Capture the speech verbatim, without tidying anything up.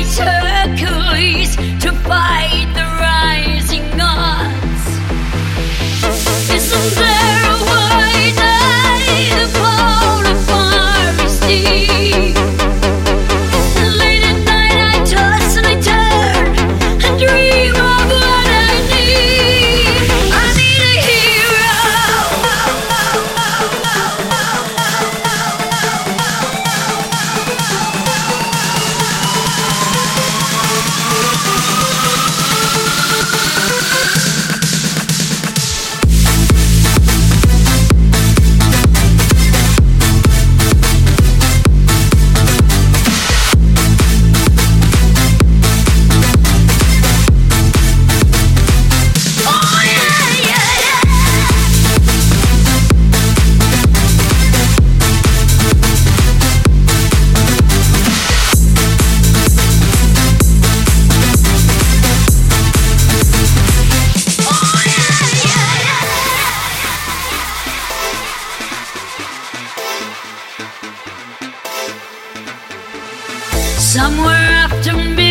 face Hercules to fight the rising odds. Isn't there a way that the polar fire is deep? Late at night I toss and I turn and dream of what I need. I need a hero. Oh yeah, yeah, yeah. Oh yeah, yeah, yeah. Somewhere after midnight